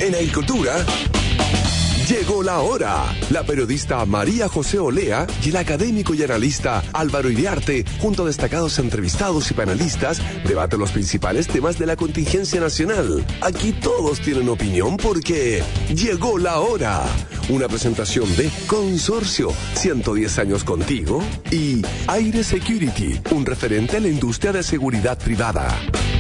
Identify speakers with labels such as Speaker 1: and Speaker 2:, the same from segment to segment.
Speaker 1: En Agricultura, llegó la hora. La periodista María José Olea y el académico y analista Álvaro Iriarte, junto a destacados entrevistados y panelistas, debaten los principales temas de la contingencia nacional. Aquí todos tienen opinión porque llegó la hora. Una presentación de Consorcio, 110 años contigo, y Aire Security, un referente a la industria de seguridad privada.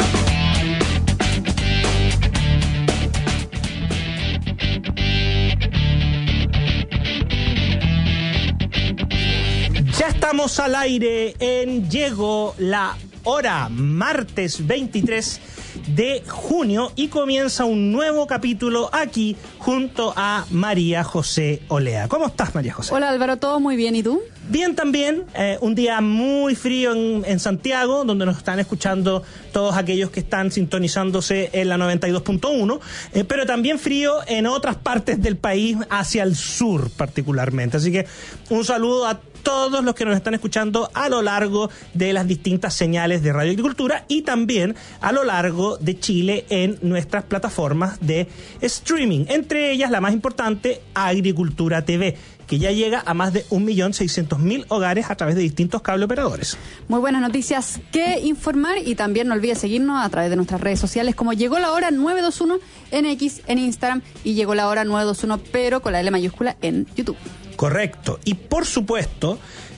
Speaker 2: Ya estamos al aire en Llegó la Hora, martes 23 de junio, y comienza un nuevo capítulo aquí junto a María José Olea. ¿Cómo estás, María José?
Speaker 3: Hola, Álvaro, todo muy bien, ¿y tú?
Speaker 2: Bien también, un día muy frío en Santiago, donde nos están escuchando todos aquellos que están sintonizándose en la 92.1, pero también frío en otras partes del país, hacia el sur particularmente. Así que un saludo a todos los que nos están escuchando a lo largo de las distintas señales de Radio Agricultura y también a lo largo de Chile en nuestras plataformas de streaming, entre ellas la más importante, Agricultura TV, que ya llega a más de 1.600.000 hogares a través de distintos cable operadores.
Speaker 3: Muy buenas noticias que informar, y también no olvides seguirnos a través de nuestras redes sociales como Llegó la Hora 921 en X, en Instagram, y Llegó la Hora 921 pero con la L mayúscula en YouTube.
Speaker 2: Correcto. Y por supuesto,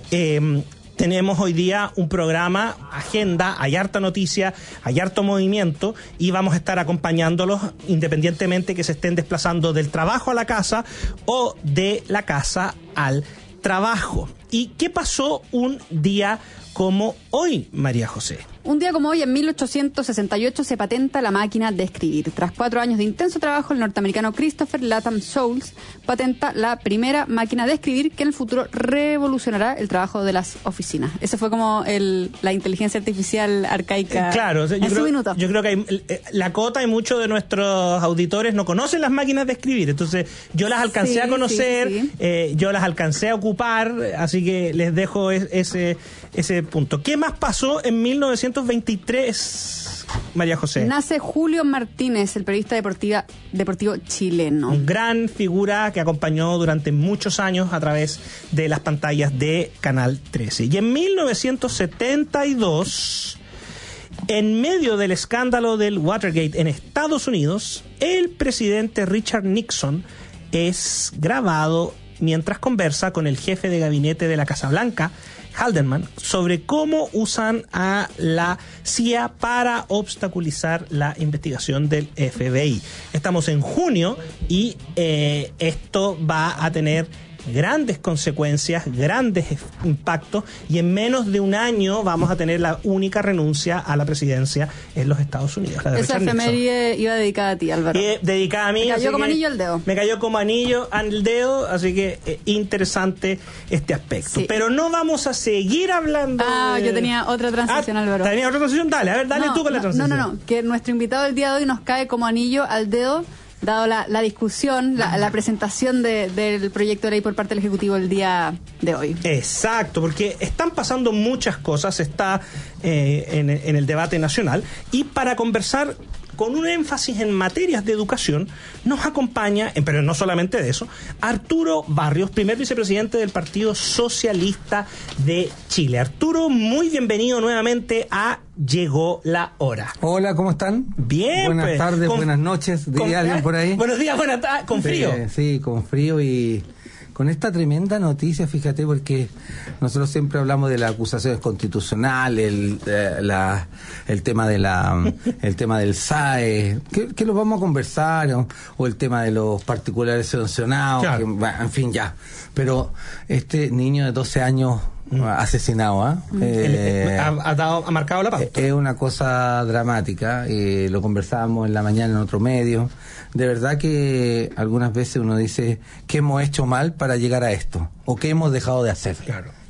Speaker 2: tenemos hoy día un programa, agenda, hay harta noticia, hay harto movimiento, y vamos a estar acompañándolos independientemente que se estén desplazando del trabajo a la casa o de la casa al trabajo. ¿Y qué pasó un día como hoy, María José?
Speaker 3: Un día como hoy, en 1868, se patenta la máquina de escribir. Tras 4 años de intenso trabajo, el norteamericano Christopher Latham Scholes patenta la primera máquina de escribir que en el futuro revolucionará el trabajo de las oficinas. Ese fue como la inteligencia artificial arcaica.
Speaker 2: Claro, yo creo que la cota y muchos de nuestros auditores no conocen las máquinas de escribir, entonces yo las alcancé a conocer, sí. Yo las alcancé a ocupar, así que les dejo ese punto. ¿Qué más pasó en 1923, María José?
Speaker 3: Nace Julio Martínez, el periodista deportivo chileno.
Speaker 2: Gran figura que acompañó durante muchos años a través de las pantallas de Canal 13. Y en 1972, en medio del escándalo del Watergate en Estados Unidos, el presidente Richard Nixon es grabado mientras conversa con el jefe de gabinete de la Casa Blanca, Haldeman, sobre cómo usan a la CIA para obstaculizar la investigación del FBI. Estamos en junio y esto va a tener grandes consecuencias, grandes impactos, y en menos de un año vamos a tener la única renuncia a la presidencia en los Estados Unidos.
Speaker 3: Esa efeméride iba dedicada a ti, Álvaro.
Speaker 2: Dedicada a mí.
Speaker 3: Me cayó como anillo al dedo.
Speaker 2: Me cayó como anillo al dedo, así que interesante este aspecto. Sí. Pero no vamos a seguir hablando.
Speaker 3: Yo tenía otra transición, Álvaro.
Speaker 2: ¿Tenía otra transición? Dale, a ver, dale tú con la transición.
Speaker 3: No, que nuestro invitado del día de hoy nos cae como anillo al dedo, dado la discusión, la presentación del proyecto de ley por parte del Ejecutivo el día de hoy.
Speaker 2: Exacto, porque están pasando muchas cosas, está en el debate nacional, y para conversar con un énfasis en materias de educación, nos acompaña, pero no solamente de eso, Arturo Barrios, primer vicepresidente del Partido Socialista de Chile. Arturo, muy bienvenido nuevamente a Llegó la Hora.
Speaker 4: Hola, ¿cómo están?
Speaker 2: Bien.
Speaker 4: Buenas tardes, buenas noches, diría alguien por ahí.
Speaker 2: Buenos días, buenas tardes, con frío.
Speaker 4: Sí, con frío y con esta tremenda noticia, fíjate, porque nosotros siempre hablamos de las acusaciones constitucionales, el tema del SAE, que lo vamos a conversar, o el tema de los particulares sancionados, claro. En fin, ya. Pero este niño de 12 años asesinado, ha marcado la pauta. Es una cosa dramática, lo conversábamos en la mañana en otro medio. De verdad que algunas veces uno dice, ¿qué hemos hecho mal para llegar a esto? ¿O qué hemos dejado de hacer?
Speaker 2: Claro.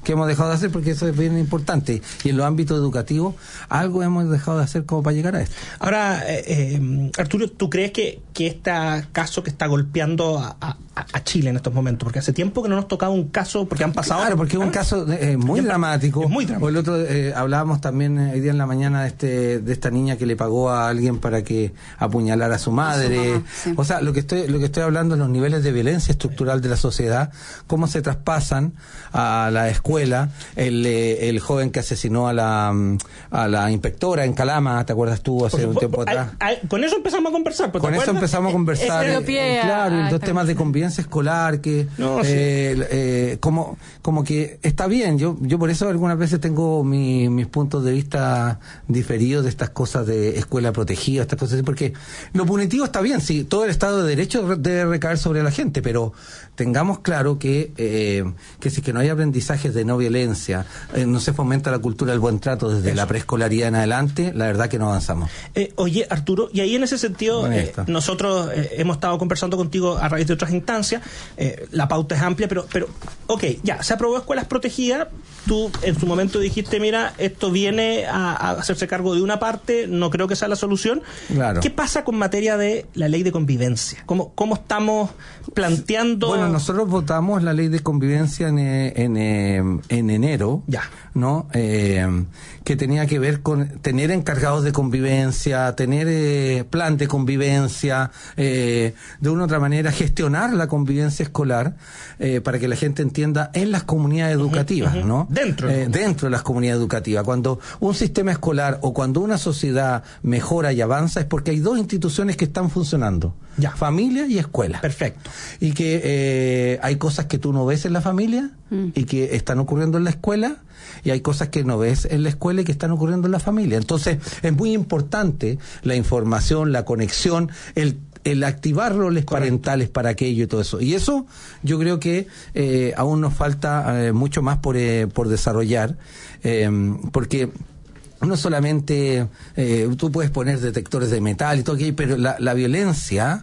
Speaker 4: ¿Qué hemos dejado de hacer? Porque eso es bien importante. Y en los ámbitos educativos, algo hemos dejado de hacer como para llegar a esto.
Speaker 2: Ahora, Arturo, ¿tú crees que este caso que está golpeando a Chile en estos momentos? Porque hace tiempo que no nos tocaba un caso, porque han pasado...
Speaker 4: Claro, porque es un caso muy dramático.
Speaker 2: Es muy dramático.
Speaker 4: O el otro, hablábamos también hoy día en la mañana de esta niña que le pagó a alguien para que apuñalara a su madre.
Speaker 3: Mamá, sí.
Speaker 4: O sea, lo que estoy hablando es los niveles de violencia estructural de la sociedad, cómo se traspasan a la escuela. El joven que asesinó a la inspectora en Calama, ¿te acuerdas tú hace un tiempo atrás?
Speaker 2: Con eso empezamos a conversar.
Speaker 4: Con eso empezamos a conversar. Claro, y los temas de convivencia escolar, que como que está bien. Yo por eso algunas veces tengo mis puntos de vista diferidos de estas cosas de escuela protegida, estas cosas así, porque lo punitivo está bien, sí, todo el Estado de Derecho debe recaer sobre la gente, pero tengamos claro que si que no hay aprendizajes de no violencia, no se fomenta la cultura del buen trato desde la preescolaridad en adelante, la verdad que no avanzamos.
Speaker 2: Oye, Arturo, y ahí en ese sentido nosotros hemos estado conversando contigo a raíz de otras instancias, la pauta es amplia, pero ok, ya, se aprobó escuelas protegidas, tú en su momento dijiste, mira, esto viene a hacerse cargo de una parte, no creo que sea la solución.
Speaker 4: Claro.
Speaker 2: ¿Qué pasa con materia de la ley de convivencia? ¿Cómo estamos planteando?
Speaker 4: Bueno, nosotros votamos la ley de convivencia en enero,
Speaker 2: ya,
Speaker 4: ¿no? Que tenía que ver con tener encargados de convivencia, tener plan de convivencia, de una u otra manera gestionar la convivencia escolar, para que la gente entienda en las comunidades educativas, ¿no? Dentro de las comunidades educativas. Cuando un sistema escolar o cuando una sociedad mejora y avanza es porque hay dos instituciones que están funcionando,
Speaker 2: ya,
Speaker 4: familia y escuela.
Speaker 2: Perfecto.
Speaker 4: Y que hay cosas que tú no ves en la familia y que están ocurriendo en la escuela, y hay cosas que no ves en la escuela y que están ocurriendo en la familia. Entonces es muy importante la información, la conexión, el activar roles parentales para aquello y todo eso. Y eso yo creo que aún nos falta mucho más por desarrollar, porque no solamente tú puedes poner detectores de metal y todo aquello, pero la violencia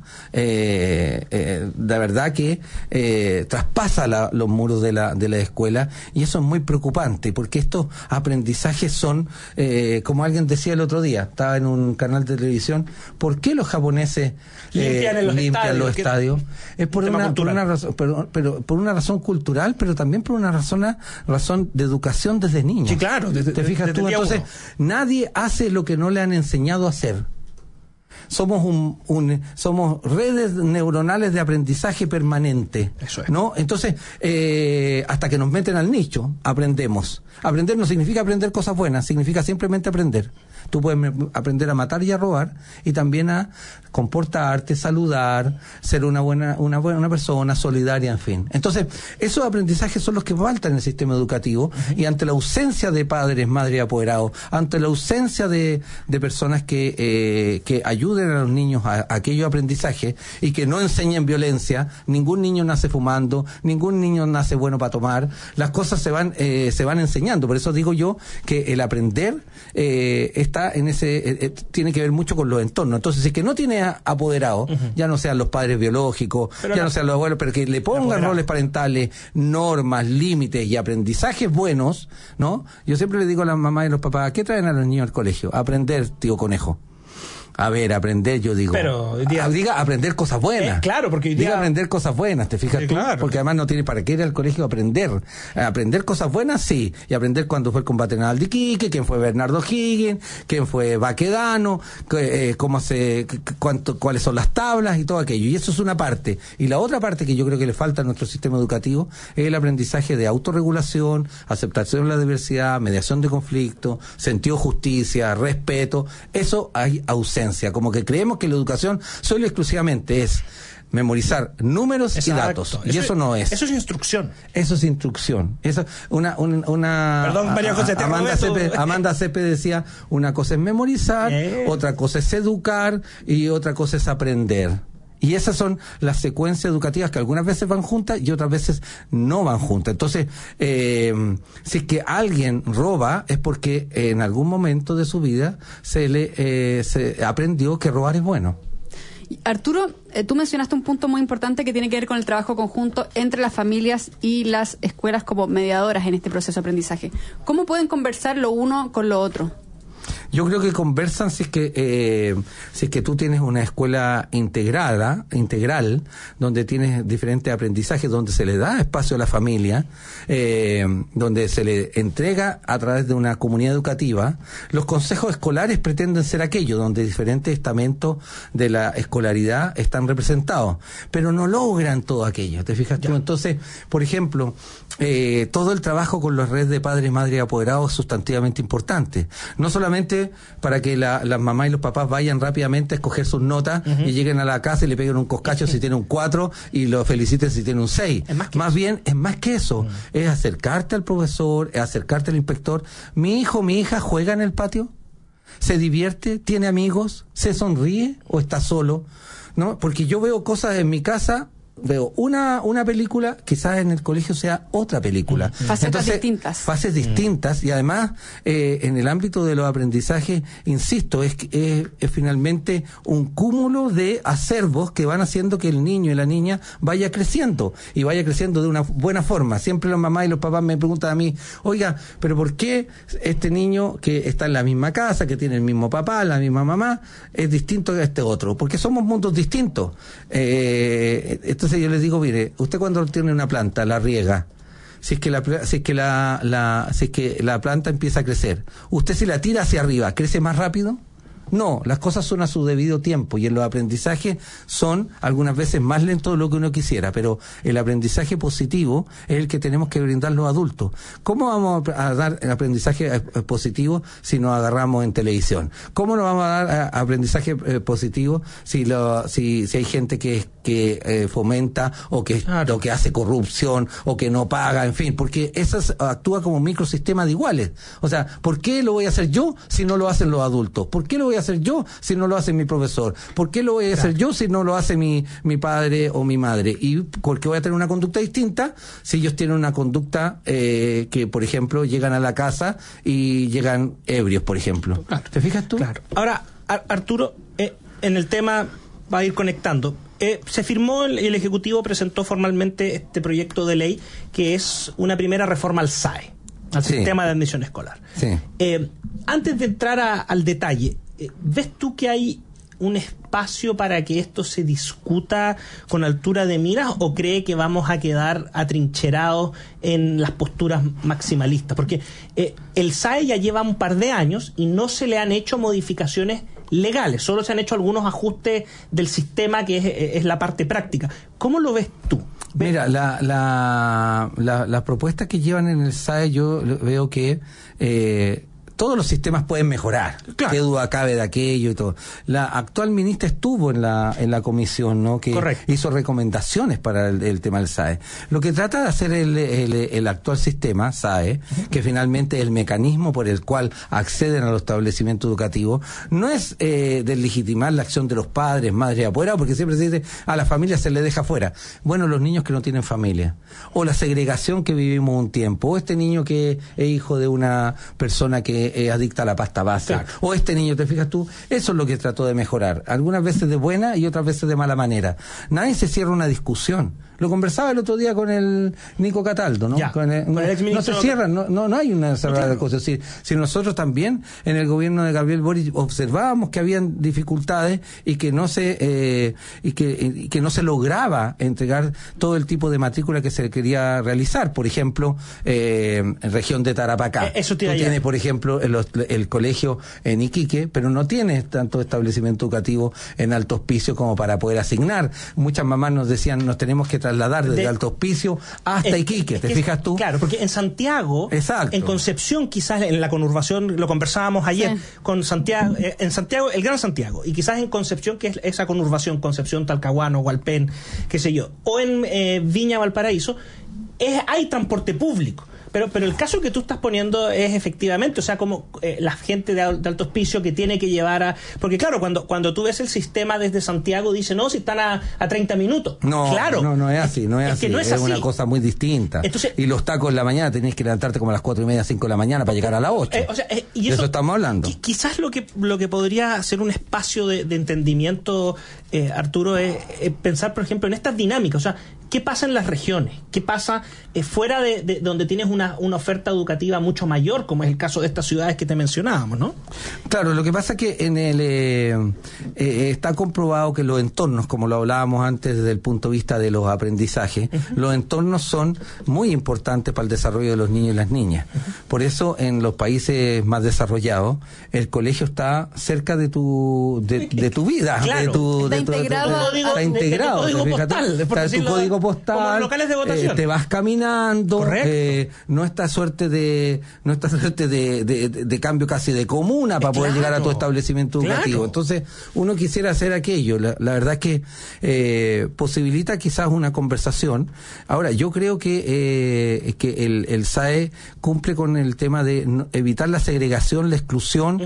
Speaker 4: de verdad que traspasa los muros de la escuela, y eso es muy preocupante, porque estos aprendizajes son, como alguien decía el otro día, estaba en un canal de televisión, ¿por qué los japoneses limpian los estadios? Es por una razón, pero por una razón cultural, pero también por una razón de educación desde niños.
Speaker 2: Sí, claro.
Speaker 4: ¿Te fijas tú? Entonces, nadie hace lo que no le han enseñado a hacer. Somos redes neuronales de aprendizaje permanente.
Speaker 2: Eso es.
Speaker 4: ¿No? Entonces, hasta que nos meten al nicho, aprendemos. Aprender no significa aprender cosas buenas, significa simplemente aprender. Tú puedes aprender a matar y a robar, y también a comportarte, saludar, ser una buena persona, solidaria, en fin. Entonces, esos aprendizajes son los que faltan en el sistema educativo, y ante la ausencia de padres, madres apoderados, ante la ausencia de personas que ayuden a los niños a aquellos aprendizajes y que no enseñen violencia, ningún niño nace fumando, ningún niño nace bueno para tomar, las cosas se van enseñando. Por eso digo yo que el aprender está en tiene que ver mucho con los entornos. Entonces, si que no tiene apoderado, ya no sean los padres biológicos, no sean los abuelos, pero que le pongan roles parentales, normas, límites y aprendizajes buenos, ¿no? Yo siempre le digo a las mamás y los papás, ¿qué traen a los niños al colegio? Aprender, tío conejo. A ver, aprender, yo digo.
Speaker 2: Pero
Speaker 4: diga aprender cosas buenas.
Speaker 2: Claro, porque
Speaker 4: diga aprender cosas buenas, ¿te fijas tú?
Speaker 2: Claro.
Speaker 4: Porque además no tiene para qué ir al colegio a aprender. Aprender cosas buenas, sí. Y aprender cuándo fue el combate naval de Iquique, quién fue Bernardo Higgins, quién fue Baquedano, cuáles son las tablas y todo aquello. Y eso es una parte. Y la otra parte que yo creo que le falta a nuestro sistema educativo es el aprendizaje de autorregulación, aceptación de la diversidad, mediación de conflictos, sentido de justicia, respeto. Eso hay ausencia. Como que creemos que la educación solo y exclusivamente es memorizar números y datos. Y eso no es.
Speaker 2: Eso es instrucción.
Speaker 4: Eso es instrucción. Eso,
Speaker 2: Perdón, María José,
Speaker 4: Amanda Cepe decía, una cosa es memorizar, otra cosa es educar y otra cosa es aprender. Y esas son las secuencias educativas que algunas veces van juntas y otras veces no van juntas. Entonces, si es que alguien roba, es porque en algún momento de su vida se aprendió que robar es bueno.
Speaker 3: Arturo, tú mencionaste un punto muy importante que tiene que ver con el trabajo conjunto entre las familias y las escuelas como mediadoras en este proceso de aprendizaje. ¿Cómo pueden conversar lo uno con lo otro?
Speaker 4: Yo creo que conversan si es que tú tienes una escuela integral, donde tienes diferentes aprendizajes, donde se le da espacio a la familia, donde se le entrega a través de una comunidad educativa. Los consejos escolares pretenden ser aquello donde diferentes estamentos de la escolaridad están representados, pero no logran todo aquello, ¿te fijas tú? Entonces, por ejemplo, todo el trabajo con las redes de padres, madres y apoderados es sustantivamente importante. No solamente para que las mamás y los papás vayan rápidamente a escoger sus notas y lleguen a la casa y le peguen un coscacho si tiene un 4 y lo feliciten si tiene un 6. Más bien, es más que eso. Es acercarte al profesor, es acercarte al inspector. Mi hijo, mi hija juega en el patio, se divierte, tiene amigos, se sonríe o está solo, ¿no? Porque yo veo cosas en mi casa, veo una película, quizás en el colegio sea otra película.
Speaker 3: Facetas distintas.
Speaker 4: Fases distintas, y además en el ámbito de los aprendizajes, insisto, es finalmente un cúmulo de acervos que van haciendo que el niño y la niña vaya creciendo, y vaya creciendo de una buena forma. Siempre las mamás y los papás me preguntan a mí, oiga, pero ¿por qué este niño que está en la misma casa, que tiene el mismo papá, la misma mamá, es distinto a este otro? Porque somos mundos distintos. Entonces yo les digo, mire, usted cuando tiene una planta, la riega, si es que la planta empieza a crecer, usted si la tira hacia arriba, ¿crece más rápido? No, las cosas son a su debido tiempo, y en los aprendizajes son algunas veces más lentos de lo que uno quisiera, pero el aprendizaje positivo es el que tenemos que brindar los adultos. ¿Cómo vamos a dar el aprendizaje positivo si nos agarramos en televisión? ¿Cómo nos vamos a dar aprendizaje positivo si hay gente que fomenta o que hace corrupción o que no paga, en fin? Porque eso actúa como un microsistema de iguales. O sea, ¿por qué lo voy a hacer yo si no lo hacen los adultos? ¿Por qué lo voy a hacer yo si no lo hace mi profesor? ¿Por qué lo voy a hacer yo si no lo hace mi padre o mi madre? Y porque voy a tener una conducta distinta si ellos tienen una conducta que, por ejemplo, llegan a la casa y llegan ebrios, por ejemplo.
Speaker 2: Claro.
Speaker 4: ¿Te fijas tú?
Speaker 2: Claro. Ahora, Arturo, en el tema va a ir conectando. Se firmó, el Ejecutivo presentó formalmente este proyecto de ley que es una primera reforma al SAE, al sistema de admisión escolar.
Speaker 4: Sí.
Speaker 2: Antes de entrar al detalle, ¿ves tú que hay un espacio para que esto se discuta con altura de miras, o cree que vamos a quedar atrincherados en las posturas maximalistas? Porque el SAE ya lleva un par de años y no se le han hecho modificaciones legales, solo se han hecho algunos ajustes del sistema que es la parte práctica. ¿Cómo lo ves tú?
Speaker 4: Mira, las propuestas que llevan en el SAE, yo veo que todos los sistemas pueden mejorar. Claro. Qué duda cabe de aquello y todo. La actual ministra estuvo en la comisión, ¿no? Que Correcto. Hizo recomendaciones para el tema del SAE. Lo que trata de hacer el actual sistema SAE, que finalmente es el mecanismo por el cual acceden a los establecimientos educativos, no es deslegitimar la acción de los padres, madres y apoderados, porque siempre se dice a la familia se le deja fuera. Bueno, los niños que no tienen familia, o la segregación que vivimos un tiempo, o este niño que es hijo de una persona que adicta a la pasta base, claro. O este niño, ¿te fijas tú? Eso es lo que trató de mejorar, algunas veces de buena y otras veces de mala manera. Nadie se cierra una discusión. Lo conversaba el otro día con el Nico Cataldo, ¿no? Con el ex ministro. No se cierran, no hay una cerrada de cosas. Si nosotros también en el gobierno de Gabriel Boric observábamos que habían dificultades y que no se lograba entregar todo el tipo de matrícula que se quería realizar. Por ejemplo, en región de Tarapacá. Tú tienes, por ejemplo, el colegio en Iquique, pero no tienes tanto establecimiento educativo en Alto Hospicio como para poder asignar. Muchas mamás nos decían, nos tenemos que trasladar desde Alto Hospicio hasta Iquique, ¿te fijas tú?
Speaker 2: Claro, porque en Santiago,
Speaker 4: exacto.
Speaker 2: En Concepción, quizás en la conurbación, lo conversábamos ayer, con Santiago, en Santiago, el Gran Santiago, y quizás en Concepción, que es esa conurbación, Concepción, Talcahuano, Hualpén, qué sé yo, o en Viña, Valparaíso, hay transporte público. Pero el caso que tú estás poniendo es efectivamente, o sea, como la gente de alto hospicio que tiene que llevar a... Porque claro, cuando tú ves el sistema desde Santiago, dice, no, si están a 30 minutos.
Speaker 4: No,
Speaker 2: claro.
Speaker 4: no es así, no es así.
Speaker 2: Que no es así.
Speaker 4: Una cosa muy distinta.
Speaker 2: Entonces,
Speaker 4: y los tacos en la mañana tenés que levantarte como a las 4:30, 5 de la mañana para llegar a las 8.
Speaker 2: Y
Speaker 4: de eso estamos hablando.
Speaker 2: Quizás lo que podría ser un espacio de entendimiento, Arturo, es pensar, por ejemplo, en estas dinámicas. O sea, ¿qué pasa en las regiones? ¿Qué pasa fuera de donde tienes una oferta educativa mucho mayor, como es el caso de estas ciudades que te mencionábamos, ¿no?
Speaker 4: Claro, lo que pasa es que en el está comprobado que los entornos, como lo hablábamos antes desde el punto de vista de los aprendizajes, los entornos son muy importantes para el desarrollo de los niños y las niñas. Por eso en los países más desarrollados el colegio está cerca de tu vida,
Speaker 2: claro,
Speaker 4: está integrado,
Speaker 2: de tu código postal,
Speaker 4: está en tu código postal,
Speaker 2: como locales de votación.
Speaker 4: Te vas caminando, no esta suerte de cambio casi de comuna para poder llegar a tu establecimiento educativo. Entonces uno quisiera hacer aquello. La verdad es que posibilita quizás una conversación. Ahora, yo creo que el SAE cumple con el tema de evitar la segregación, la exclusión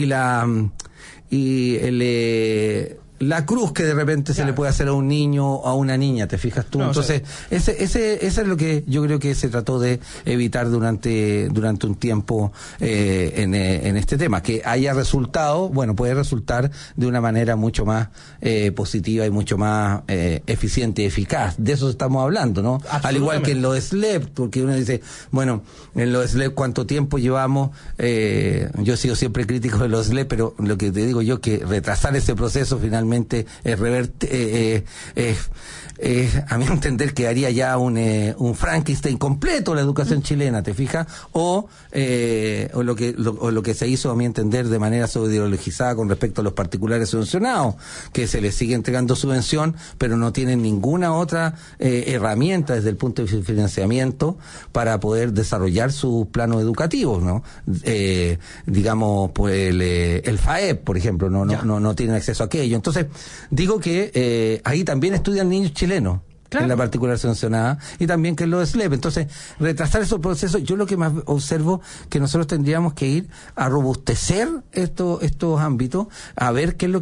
Speaker 4: la cruz que de repente se le puede hacer a un niño o a una niña, ¿te fijas tú? Entonces, ese es lo que yo creo que se trató de evitar durante un tiempo en este tema. Que haya resultado, puede resultar de una manera mucho más positiva y mucho más eficiente y eficaz. De eso estamos hablando, ¿no? Al igual que en los SLEP, porque uno dice, en los SLEP, ¿cuánto tiempo llevamos? Yo he sido siempre crítico de los SLEP, pero lo que te digo yo, que retrasar ese proceso finalmente a mi entender quedaría ya un Frankenstein completo la educación chilena, ¿te fijas? O lo que se hizo, a mi entender, de manera sobreideologizada con respecto a los particulares subvencionados, que se les sigue entregando subvención, pero no tienen ninguna otra herramienta desde el punto de vista de financiamiento para poder desarrollar sus planos educativos, ¿no? Digamos, pues el FAEP, por ejemplo, no tienen acceso a aquello. Entonces, digo que ahí también estudian niños chilenos. Claro. En la particular sancionada, y también que es lo de SLEP. Entonces, retrasar esos procesos, yo lo que más observo que nosotros tendríamos que ir a robustecer estos ámbitos, a ver qué es lo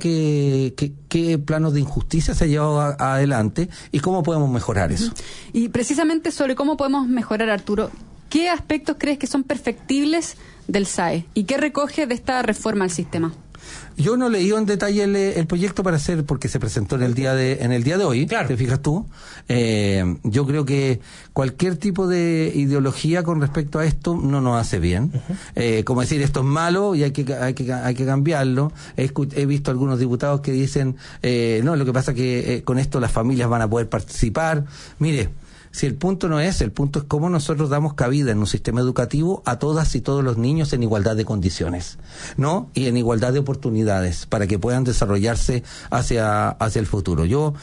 Speaker 4: qué planos de injusticia se ha llevado adelante y cómo podemos mejorar eso.
Speaker 3: Y precisamente sobre cómo podemos mejorar, Arturo, ¿qué aspectos crees que son perfectibles del SAE y qué recoge de esta reforma al sistema?
Speaker 4: Yo no leí en detalle el proyecto porque se presentó en el día de hoy, claro. ¿Te fijas tú? Yo creo que cualquier tipo de ideología con respecto a esto no nos hace bien. Como decir, esto es malo y hay que cambiarlo. He visto algunos diputados que dicen, no, lo que pasa es que con esto las familias van a poder participar. Mire, si el punto es cómo nosotros damos cabida en un sistema educativo a todas y todos los niños en igualdad de condiciones, ¿no? Y en igualdad de oportunidades para que puedan desarrollarse hacia el futuro. Yo,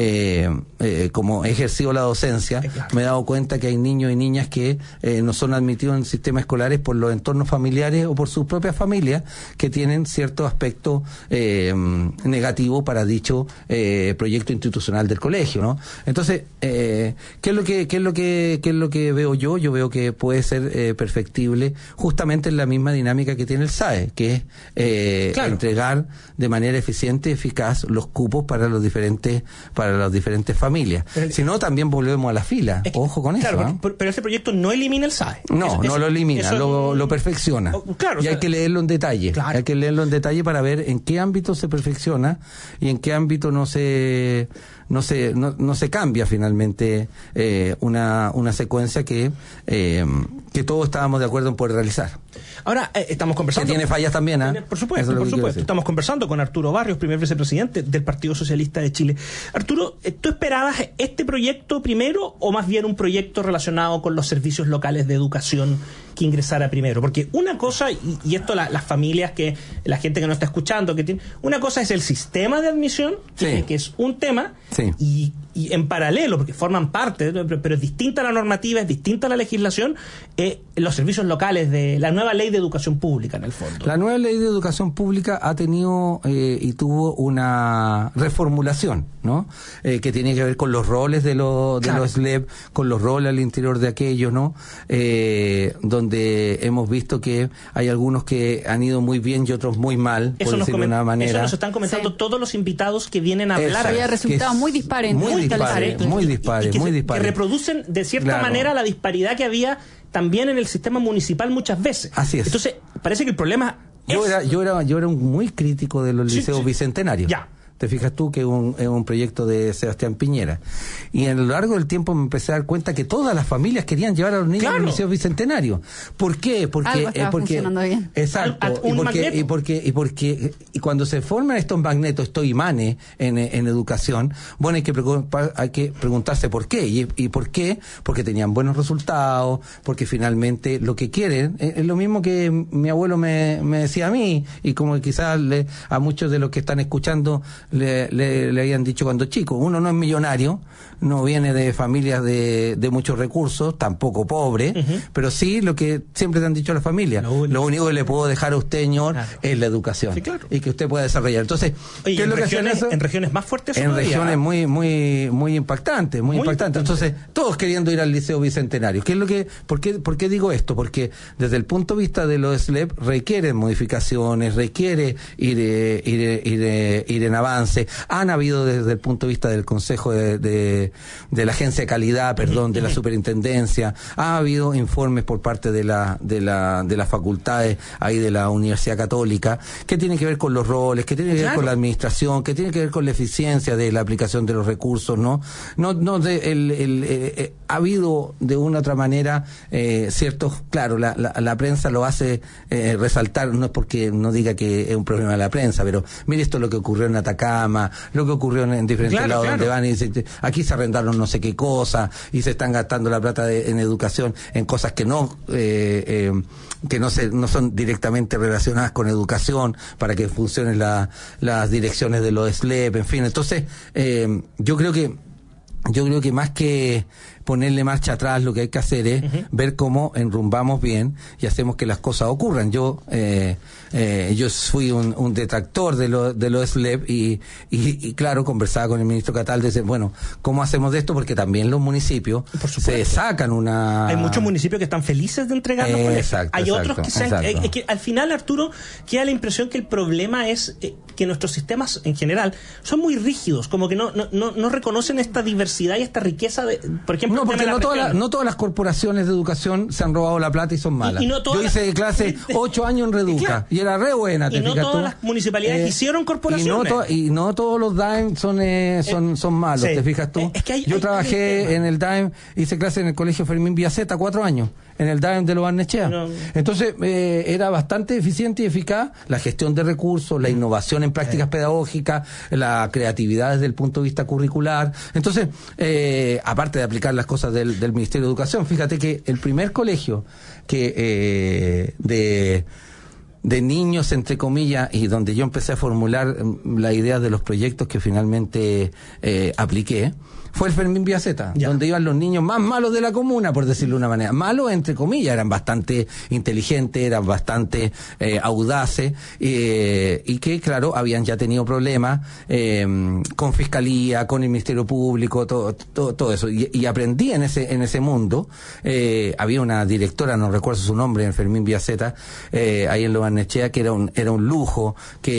Speaker 4: como he ejercido la docencia, me he dado cuenta que hay niños y niñas que no son admitidos en sistemas escolares por los entornos familiares o por sus propias familias que tienen cierto aspecto negativo para dicho proyecto institucional del colegio, ¿no? Entonces, ¿qué es lo que veo yo? Yo veo que puede ser perfectible justamente en la misma dinámica que tiene el SAE, que es entregar de manera eficiente y eficaz los cupos para las diferentes familias. Si no, también volvemos a la fila. Ojo con eso.
Speaker 2: Claro, pero ese proyecto no elimina el SAE.
Speaker 4: No lo elimina, lo perfecciona. Y hay que leerlo en detalle.
Speaker 2: Claro.
Speaker 4: Hay que leerlo en detalle para ver en qué ámbito se perfecciona y en qué ámbito no se cambia finalmente una secuencia que todos estábamos de acuerdo en poder realizar.
Speaker 2: Ahora estamos conversando.
Speaker 4: Que tiene fallas también,
Speaker 2: Por supuesto. Estamos conversando con Arturo Barrios, primer vicepresidente del Partido Socialista de Chile. Arturo, ¿tú esperabas este proyecto primero o más bien un proyecto relacionado con los servicios locales de educación que ingresara primero? Porque una cosa, y esto las familias, la gente que nos está escuchando, una cosa es el sistema de admisión, que es un tema, y en paralelo, porque forman parte, pero es distinta la normativa, es distinta la legislación, los servicios locales de la nueva ley de educación pública, en el fondo.
Speaker 4: La nueva ley de educación pública ha tenido y tuvo una reformulación, ¿no? Que tiene que ver con los roles de los SLEP, con los roles al interior de aquellos, ¿no? Donde hemos visto que hay algunos que han ido muy bien y otros muy mal, por decirlo de una manera.
Speaker 2: Eso nos están comentando todos los invitados que vienen a hablar.
Speaker 3: Había resultados muy dispares.
Speaker 4: Muy dispares.
Speaker 2: Que reproducen de cierta manera la disparidad que había también en el sistema municipal muchas veces.
Speaker 4: Así es.
Speaker 2: Entonces, parece que el problema
Speaker 4: yo era muy crítico de los liceos bicentenarios.
Speaker 2: Ya.
Speaker 4: Te fijas tú que es un proyecto de Sebastián Piñera. Y a lo largo del tiempo me empecé a dar cuenta que todas las familias querían llevar a los niños al Liceo Bicentenario. ¿Por qué? Porque
Speaker 3: funcionando bien.
Speaker 4: Exacto. Y cuando se forman estos magnetos, estos imanes en educación, bueno, hay que preguntarse por qué. ¿Y por qué? Porque tenían buenos resultados, porque finalmente lo que quieren es lo mismo que mi abuelo me decía a mí, y como quizás a muchos de los que están escuchando le habían dicho cuando chico. Uno no es millonario, no viene de familias de muchos recursos, tampoco pobre, pero sí lo que siempre te han dicho a la familia. Lo único que le puedo dejar a usted, señor, es la educación. Sí, claro. Y que usted pueda desarrollar. Entonces,
Speaker 2: ¿qué es lo que hacen eso? En regiones más fuertes
Speaker 4: en regiones muy impactantes, muy impactantes. Entonces, todos queriendo ir al Liceo Bicentenario. ¿Qué es lo que, por qué digo esto? Porque desde el punto de vista de los SLEP requieren modificaciones, requiere ir en avance. Han habido desde el punto de vista del Consejo de la Agencia de Calidad, de la Superintendencia, ha habido informes por parte de las facultades ahí de la Universidad Católica, que tienen que ver con los roles, que tienen que ver con la administración, que tienen que ver con la eficiencia de la aplicación de los recursos, ¿no? Ha habido de una u otra manera ciertos, claro, la prensa lo hace resaltar, no es porque no diga que es un problema de la prensa, pero mire esto es lo que ocurrió en Atacama, lo que ocurrió en diferentes lados donde van y dicen, aquí se arrendaron no sé qué cosa y se están gastando la plata en educación en cosas que no son directamente relacionadas con educación para que funcionen las direcciones de los SLEP, en fin. Entonces, yo creo que más que ponerle marcha atrás, lo que hay que hacer es ver cómo enrumbamos bien y hacemos que las cosas ocurran. Yo fui un detractor de los SLEP y claro, conversaba con el ministro Catal de decir, bueno, ¿cómo hacemos de esto? Porque también los municipios se sacan
Speaker 2: Hay muchos municipios que están felices de entregarnos con eso. Hay otros que que al final, Arturo, queda la impresión que el problema es que nuestros sistemas en general son muy rígidos, como que no reconocen esta diversidad y esta riqueza de, por ejemplo,
Speaker 4: no, porque no todas las corporaciones de educación se han robado la plata y son malas. Yo hice clase 8 años en Reduca y era re buena.
Speaker 2: Y no todas las municipalidades hicieron corporaciones.
Speaker 4: Y no todos los DAEM son malos, ¿te fijas tú? Yo trabajé en el DAEM, hice clase en el Colegio Fermín Villaseña 4 años, en el DAEM de Lo Barnechea. Entonces, era bastante eficiente y eficaz la gestión de recursos, la innovación en prácticas pedagógicas, la creatividad desde el punto de vista curricular. Entonces, aparte de aplicar las cosas del Ministerio de Educación, fíjate que el primer colegio que de niños, entre comillas, y donde yo empecé a formular la idea de los proyectos que finalmente apliqué, fue el Fermín Villaseña, donde iban los niños más malos de la comuna, por decirlo de una manera. Malos, entre comillas, eran bastante inteligentes, eran bastante audaces, y que, claro, habían ya tenido problemas con Fiscalía, con el Ministerio Público, todo eso. Y aprendí en ese mundo. Había una directora, no recuerdo su nombre, en Fermín Villaseña, ahí en Lo Barnechea, que era un lujo,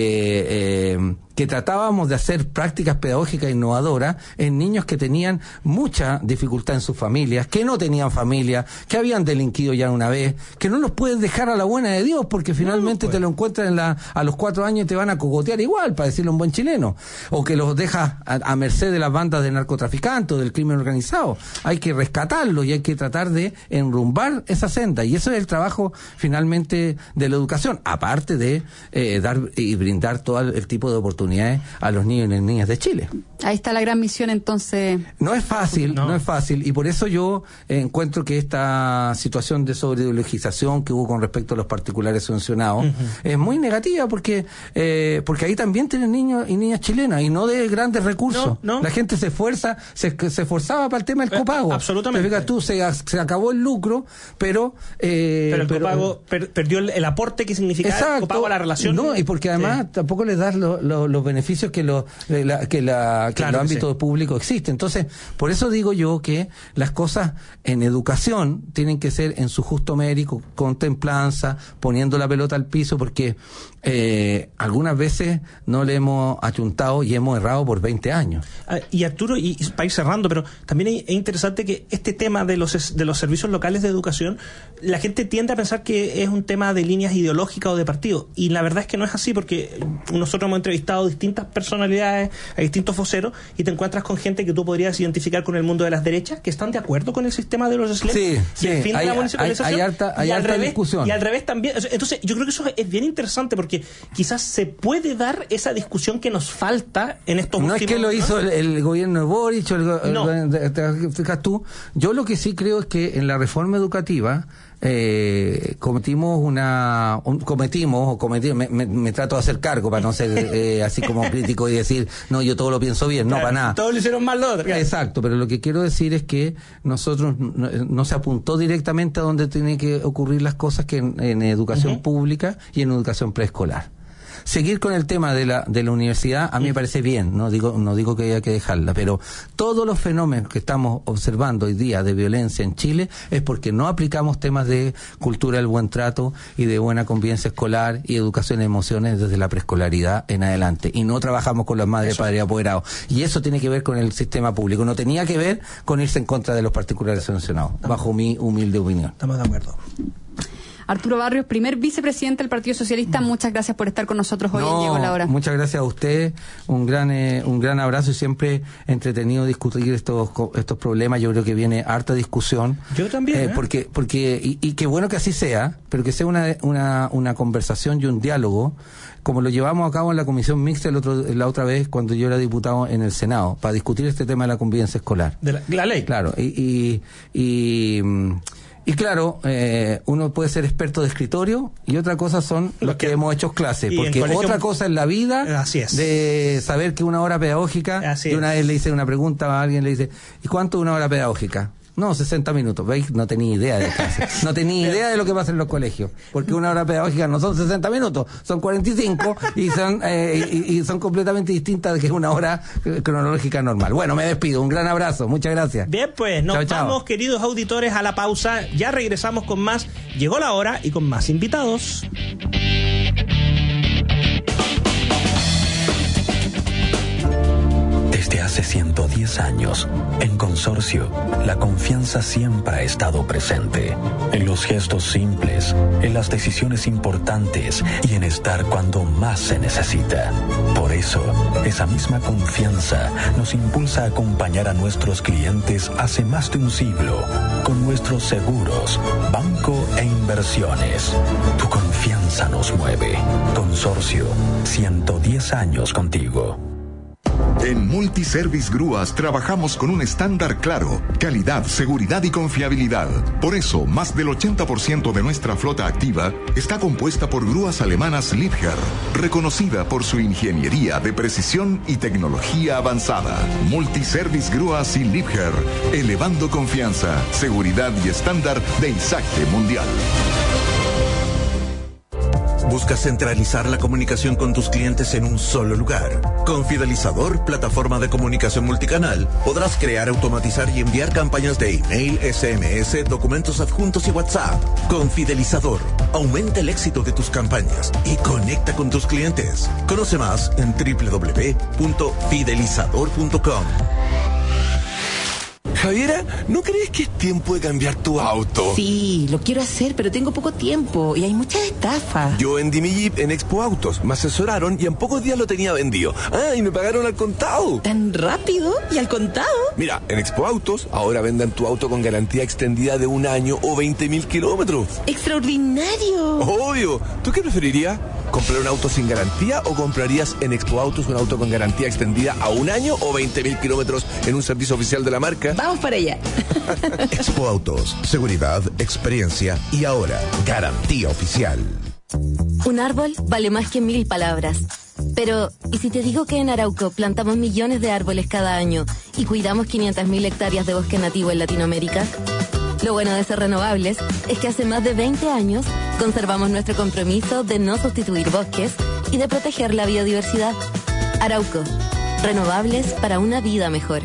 Speaker 4: que tratábamos de hacer prácticas pedagógicas innovadoras en niños que tenían mucha dificultad en sus familias, que no tenían familia, que habían delinquido ya una vez, que no los puedes dejar a la buena de Dios porque finalmente te lo encuentran a los 4 años y te van a cogotear igual, para decirlo en buen chileno, o que los dejas a merced de las bandas de narcotraficantes o del crimen organizado. Hay que rescatarlos y hay que tratar de enrumbar esa senda, y eso es el trabajo finalmente de la educación, aparte de dar y brindar todo el tipo de oportunidades oportunidades a los niños y las niñas de Chile.
Speaker 3: Ahí está la gran misión, entonces.
Speaker 4: No es fácil, no es fácil, y por eso yo encuentro que esta situación de sobreideologización que hubo con respecto a los particulares subvencionados es muy negativa, porque ahí también tienen niños y niñas chilenas, y no de grandes recursos. No. La gente se esfuerza, se esforzaba para el tema del copago.
Speaker 2: Absolutamente.
Speaker 4: Fíjate tú, se acabó el lucro, pero el
Speaker 2: copago perdió el aporte que significaba el copago a la relación.
Speaker 4: No, y porque además tampoco les das los beneficios que los ámbitos públicos existen. Entonces, por eso digo yo que las cosas en educación tienen que ser en su justo mérito, con templanza, poniendo la pelota al piso, porque algunas veces no le hemos achuntado y hemos errado por 20 años.
Speaker 2: Y Arturo, y para ir cerrando, pero también es interesante que este tema de los servicios locales de educación, la gente tiende a pensar que es un tema de líneas ideológicas o de partido, y la verdad es que no es así, porque nosotros hemos entrevistado distintas personalidades, a distintos voceros, y te encuentras con gente que tú podrías identificar con el mundo de las derechas, que están de acuerdo con el sistema de los SLEP y el fin de la municipalización.
Speaker 4: Hay harta discusión.
Speaker 2: Y al revés también. Entonces, yo creo que eso es bien interesante, porque quizás se puede dar esa discusión que nos falta en estos últimos...
Speaker 4: No es que lo hizo el gobierno de Boric, fijas tú. Yo lo que sí creo es que en la reforma educativa me trato de hacer cargo para no ser así como crítico y decir, no, yo todo lo pienso bien, no, para nada.
Speaker 2: Todos lo hicieron mal lo otro.
Speaker 4: Exacto, pero lo que quiero decir es que nosotros no se apuntó directamente a donde tienen que ocurrir las cosas, que en educación pública y en educación preescolar. Seguir con el tema de la universidad a mí me parece bien, no digo que haya que dejarla, pero todos los fenómenos que estamos observando hoy día de violencia en Chile es porque no aplicamos temas de cultura del buen trato y de buena convivencia escolar y educación de emociones desde la preescolaridad en adelante, y no trabajamos con las madres, padres y apoderados, y eso tiene que ver con el sistema público, no tenía que ver con irse en contra de los particulares sancionados, bajo mi humilde opinión.
Speaker 2: Estamos de acuerdo.
Speaker 3: Arturo Barrios, primer vicepresidente del Partido Socialista, muchas gracias por estar con nosotros hoy en Llegó la Hora.
Speaker 4: Muchas gracias a usted, un gran abrazo, y siempre entretenido discutir estos problemas. Yo creo que viene harta discusión.
Speaker 2: Yo también.
Speaker 4: Porque qué bueno que así sea, pero que sea una conversación y un diálogo, como lo llevamos a cabo en la comisión mixta la otra vez cuando yo era diputado en el Senado, para discutir este tema de la convivencia escolar.
Speaker 2: De la ley.
Speaker 4: Claro, y claro, uno puede ser experto de escritorio, y otra cosa son los que hemos hecho clases, porque otra cosa es la vida, de saber que una hora pedagógica, y una vez le hice una pregunta a alguien, le dice, ¿y cuánto es una hora pedagógica? No, 60 minutos. ¿Veis? No tenía idea de clase. No tenía idea de lo que pasa en los colegios. Porque una hora pedagógica no son 60 minutos, son 45 y son completamente distintas de que una hora cronológica normal. Bueno, me despido. Un gran abrazo. Muchas gracias.
Speaker 2: Bien, pues nos vamos, queridos auditores, a la pausa. Ya regresamos con más. Llegó la hora y con más invitados.
Speaker 5: Desde hace 110 años, en Consorcio, la confianza siempre ha estado presente. En los gestos simples, en las decisiones importantes y en estar cuando más se necesita. Por eso, esa misma confianza nos impulsa a acompañar a nuestros clientes hace más de un siglo con nuestros seguros, banco e inversiones. Tu confianza nos mueve. Consorcio, 110 años contigo.
Speaker 6: En Multiservice Grúas trabajamos con un estándar claro, calidad, seguridad y confiabilidad. Por eso, más del 80% de nuestra flota activa está compuesta por grúas alemanas Liebherr, reconocida por su ingeniería de precisión y tecnología avanzada. Multiservice Grúas y Liebherr, elevando confianza, seguridad y estándar de izaje mundial.
Speaker 7: ¿Buscas centralizar la comunicación con tus clientes en un solo lugar? Con Fidelizador, plataforma de comunicación multicanal, podrás crear, automatizar y enviar campañas de email, SMS, documentos adjuntos y WhatsApp. Con Fidelizador, aumenta el éxito de tus campañas y conecta con tus clientes. Conoce más en www.fidelizador.com.
Speaker 1: Javiera, ¿no crees que es tiempo de cambiar tu auto?
Speaker 8: Sí, lo quiero hacer, pero tengo poco tiempo y hay muchas estafas.
Speaker 1: Yo vendí mi Jeep en Expo Autos, me asesoraron y en pocos días lo tenía vendido. Y me pagaron al contado.
Speaker 8: ¿Tan rápido? ¿Y al contado?
Speaker 1: Mira, en Expo Autos ahora venden tu auto con garantía extendida de 1 año o 20.000 kilómetros.
Speaker 8: ¡Extraordinario!
Speaker 1: Obvio. ¿Tú qué preferirías? ¿Comprar un auto sin garantía o comprarías en Expo Autos un auto con garantía extendida a 1 año o 20.000 kilómetros en un servicio oficial de la marca?
Speaker 8: Vamos para allá.
Speaker 7: Expo Autos, seguridad, experiencia y ahora, garantía oficial.
Speaker 9: Un árbol vale más que 1000 palabras. Pero, ¿y si te digo que en Arauco plantamos millones de árboles cada año y cuidamos 500.000 hectáreas de bosque nativo en Latinoamérica? Lo bueno de ser renovables es que hace más de 20 años conservamos nuestro compromiso de no sustituir bosques y de proteger la biodiversidad. Arauco, renovables para una vida mejor.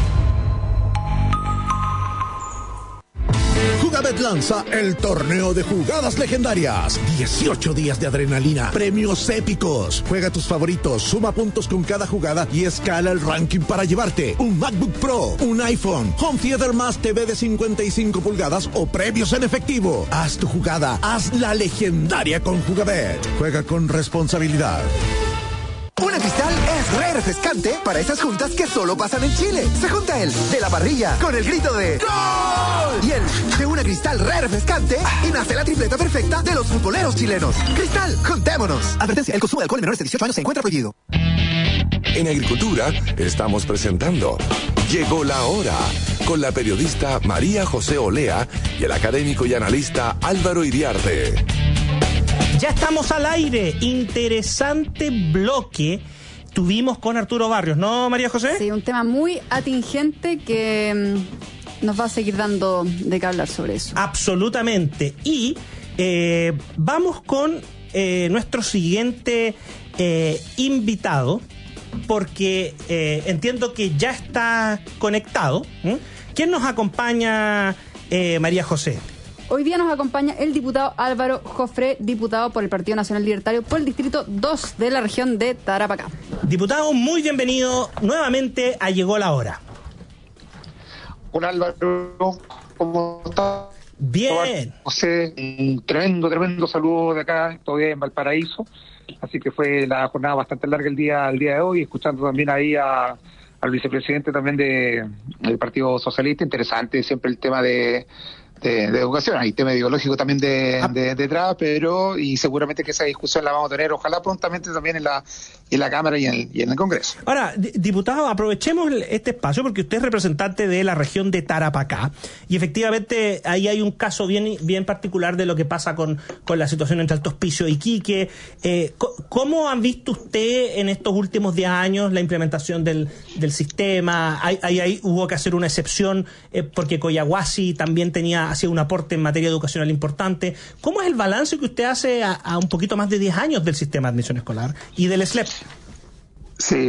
Speaker 10: Jugabet lanza el torneo de jugadas legendarias. 18 días de adrenalina, premios épicos. Juega tus favoritos, suma puntos con cada jugada y escala el ranking para llevarte un MacBook Pro, un iPhone, Home Theater más TV de 55 pulgadas o premios en efectivo. Haz tu jugada, hazla legendaria con Jugabet. Juega con responsabilidad.
Speaker 11: Una Cristal es re refrescante para esas juntas que solo pasan en Chile. Se junta el de la parrilla con el grito de ¡Gol! Y el de una Cristal re refrescante y nace la tripleta perfecta de los futboleros chilenos. Cristal, juntémonos. Advertencia, el consumo de alcohol en menores de 18 años se encuentra prohibido.
Speaker 1: En Agricultura estamos presentando Llegó la Hora con la periodista María José Olea y el académico y analista Álvaro Iriarte.
Speaker 2: Ya estamos al aire. Interesante bloque tuvimos con Arturo Barrios, ¿no, María José?
Speaker 3: Sí, un tema muy atingente que nos va a seguir dando de qué hablar sobre eso.
Speaker 2: Absolutamente. Y vamos con nuestro siguiente invitado, porque entiendo que ya está conectado. ¿Quién nos acompaña, María José?
Speaker 3: Hoy día nos acompaña el diputado Álvaro Jofré, diputado por el Partido Nacional Libertario por el Distrito 2 de la región de Tarapacá.
Speaker 2: Diputado, muy bienvenido nuevamente a Llegó la Hora.
Speaker 12: Hola Álvaro, ¿cómo estás?
Speaker 2: Bien.
Speaker 12: José, un tremendo saludo de acá, todavía en Valparaíso, así que fue la jornada bastante larga el día de hoy, escuchando también ahí al vicepresidente también del Partido Socialista. Interesante siempre el tema de educación, hay tema ideológico también detrás, pero y seguramente que esa discusión la vamos a tener, ojalá prontamente también en la Cámara y en el Congreso.
Speaker 2: Ahora, diputado, aprovechemos este espacio porque usted es representante de la región de Tarapacá y efectivamente ahí hay un caso bien particular de lo que pasa con la situación entre Alto Hospicio y Iquique. ¿Cómo han visto usted en estos últimos 10 años la implementación del sistema? Ahí hubo que hacer una excepción porque Coyahuasi también hacía un aporte en materia educacional importante. ¿Cómo es el balance que usted hace a un poquito más de 10 años del sistema de admisión escolar y del SLEP?
Speaker 12: Sí,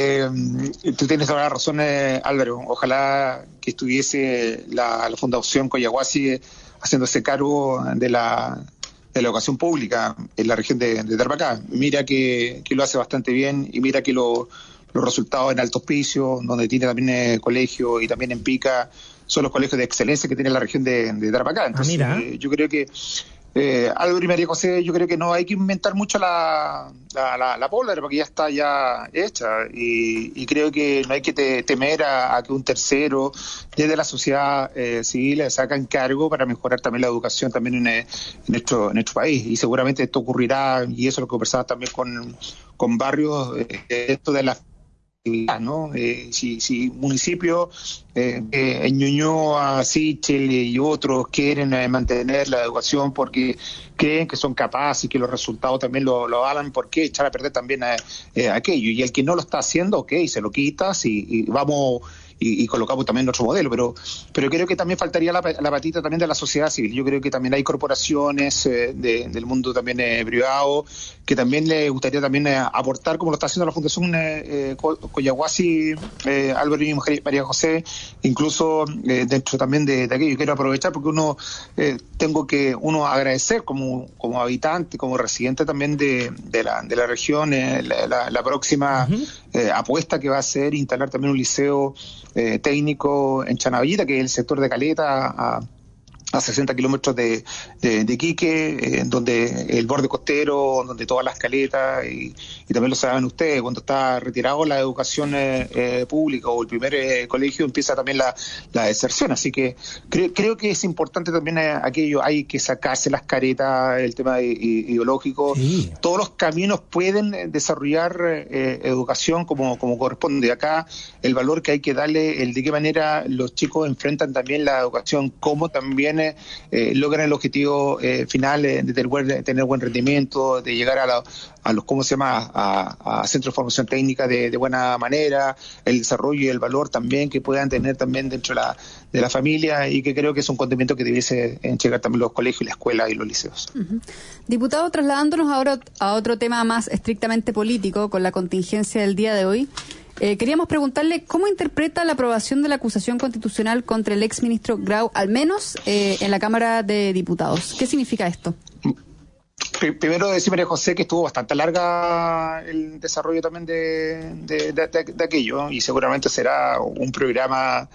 Speaker 12: tú tienes toda la razón, Álvaro. Ojalá que estuviese la Fundación Coyahuasi haciéndose cargo de la educación pública en la región de Tarapacá. Mira que lo hace bastante bien y mira que los resultados en Alto Hospicio, donde tiene también colegio, y también en Pica, son los colegios de excelencia que tiene la región de Tarapacá. Entonces, yo creo que Álvaro y María José, yo creo que no hay que inventar mucho la pólvora porque ya está hecha y creo que no hay que temer a que un tercero desde la sociedad civil se haga cargo para mejorar también la educación también en nuestro país, y seguramente esto ocurrirá, y eso lo conversaba también con Barrios, esto de la ¿no? Si municipios en Ñuñoa, Sichel y otros quieren mantener la educación porque creen que son capaces y que los resultados también lo hagan, ¿por qué echar a perder también aquello? Y el que no lo está haciendo, ok, se lo quitas y vamos y colocamos también nuestro modelo, pero creo que también faltaría la patita también de la sociedad civil. Yo creo que también hay corporaciones del mundo también privado que también le gustaría también aportar, como lo está haciendo la Fundación Coyahuasi, Álvaro y María José, incluso dentro también de aquello. Quiero aprovechar porque tengo que agradecer como habitante, como residente también de la región, la próxima apuesta que va a ser instalar también un liceo técnico en Chanavillita, que es el sector de Caleta, a 60 kilómetros de Iquique, donde el borde costero, donde todas las caletas, y también lo saben ustedes, cuando está retirado la educación pública o el primer colegio, empieza también la deserción. Así que creo que es importante también aquello, hay que sacarse las caretas, el tema ideológico. Sí. Todos los caminos pueden desarrollar educación como corresponde. Acá el valor que hay que darle, el de qué manera los chicos enfrentan también la educación, cómo también logran el objetivo final de tener buen rendimiento, de llegar a los ¿cómo se llama? A centros de formación técnica de buena manera, el desarrollo y el valor también que puedan tener también dentro de la familia, y que creo que es un conocimiento que debiese llegar también los colegios, la escuela y los liceos. Uh-huh.
Speaker 3: Diputado, trasladándonos ahora a otro tema más estrictamente político, con la contingencia del día de hoy, queríamos preguntarle cómo interpreta la aprobación de la acusación constitucional contra el exministro Grau, al menos en la Cámara de Diputados. ¿Qué significa esto?
Speaker 12: Primero decir, María José, que estuvo bastante larga el desarrollo también de aquello, y seguramente será un programa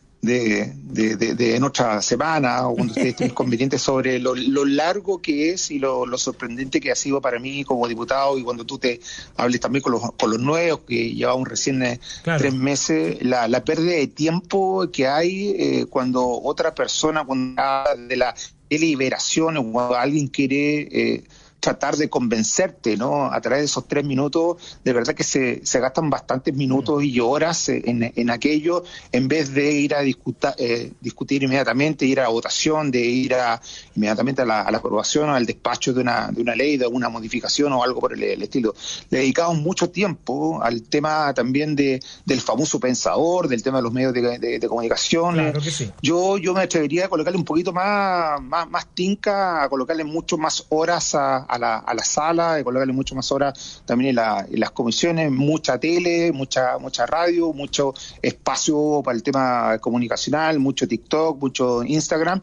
Speaker 12: en otra semana, o cuando ustedes estén convenientes, sobre lo largo que es y lo sorprendente que ha sido para mí como diputado, y cuando tú te hables también con los nuevos, que llevamos recién 3 meses, la pérdida de tiempo que hay cuando otra persona, cuando habla de la deliberación, o cuando alguien quiere tratar de convencerte, ¿no? A través de esos 3 minutos, de verdad que se gastan bastantes minutos y horas en aquello, en vez de ir a discutir inmediatamente, ir a la votación, de ir inmediatamente a la aprobación o al despacho de una ley, de una modificación o algo por el estilo. Le dedicamos mucho tiempo al tema también del famoso pensador, del tema de los medios de comunicación.
Speaker 2: Claro que sí.
Speaker 12: Yo me atrevería a colocarle un poquito más tinca, a colocarle mucho más horas a la sala, de colocarle mucho más horas también en las comisiones, mucha tele, mucha radio, mucho espacio para el tema comunicacional, mucho TikTok, mucho Instagram,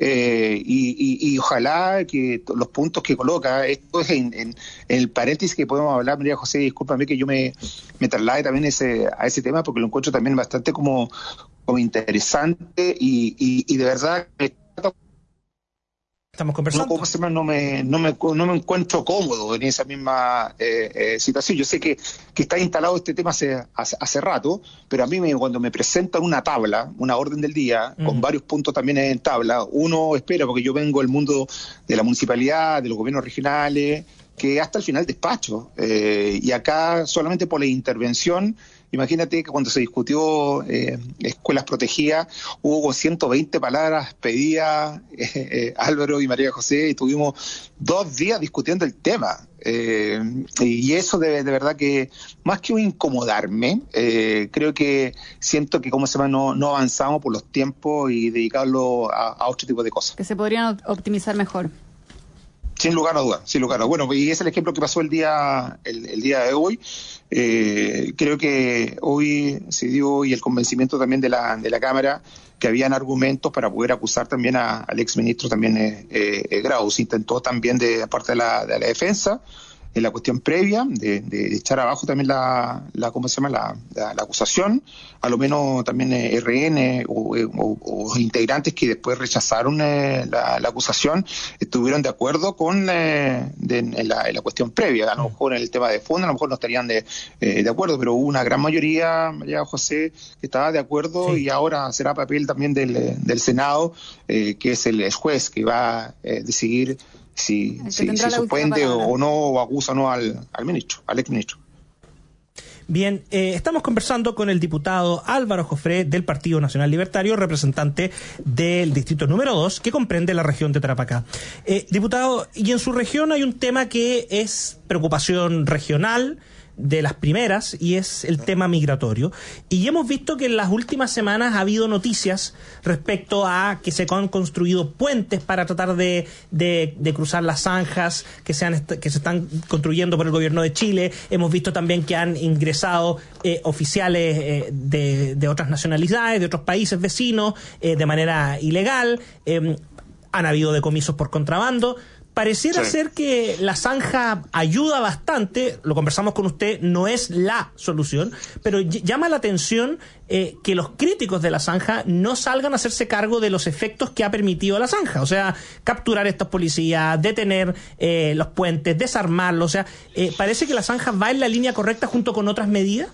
Speaker 12: y ojalá que los puntos que coloca, esto es en el paréntesis que podemos hablar, María José, discúlpame que yo me traslade también a ese tema, porque lo encuentro también bastante como interesante, y de verdad
Speaker 2: estamos conversando.
Speaker 12: No me encuentro cómodo en esa misma situación. Yo sé que está instalado este tema hace rato, pero a mí cuando me presentan una tabla, una orden del día, con varios puntos también en tabla, uno espera, porque yo vengo del mundo de la municipalidad, de los gobiernos regionales, que hasta el final despacho. Y acá solamente por la intervención. Imagínate que cuando se discutió escuelas protegidas, hubo 120 palabras pedidas, Álvaro y María José, y tuvimos 2 días discutiendo el tema. Y eso de verdad que, más que incomodarme, creo que siento que no avanzamos por los tiempos y dedicarlo a otro tipo de cosas.
Speaker 3: Que se podrían optimizar mejor.
Speaker 12: Sin lugar a dudas. Bueno, y ese es el ejemplo que pasó el día de hoy. Creo que hoy se dio, y el convencimiento también de la Cámara, que habían argumentos para poder acusar también al exministro también Grau. Se intentó también de parte de la defensa, en la cuestión previa, de echar abajo también la acusación, a lo menos también RN o integrantes que después rechazaron la acusación, estuvieron de acuerdo con en la cuestión previa. A lo mejor en el tema de fondo, a lo mejor no estarían de acuerdo, pero hubo una gran mayoría, María José, que estaba de acuerdo, sí. Y ahora será papel también del Senado, que es el juez que va a decidir si suspende o no, o acusa o no al exministro.
Speaker 2: Bien, estamos conversando con el diputado Álvaro Jofré del Partido Nacional Libertario, representante del distrito número 2, que comprende la región de Tarapacá. Diputado, y en su región hay un tema que es preocupación regional, de las primeras, y es el tema migratorio. Y hemos visto que en las últimas semanas ha habido noticias respecto a que se han construido puentes para tratar de cruzar las zanjas que se están construyendo por el gobierno de Chile. Hemos visto también que han ingresado oficiales de otras nacionalidades, de otros países vecinos, de manera ilegal. Han habido decomisos por contrabando. pareciera ser que la zanja ayuda bastante, lo conversamos con usted, no es la solución, pero llama la atención que los críticos de la zanja no salgan a hacerse cargo de los efectos que ha permitido la zanja, o sea, capturar a estos policías, detener los puentes, desarmarlos, o sea, parece que la zanja va en la línea correcta junto con otras medidas.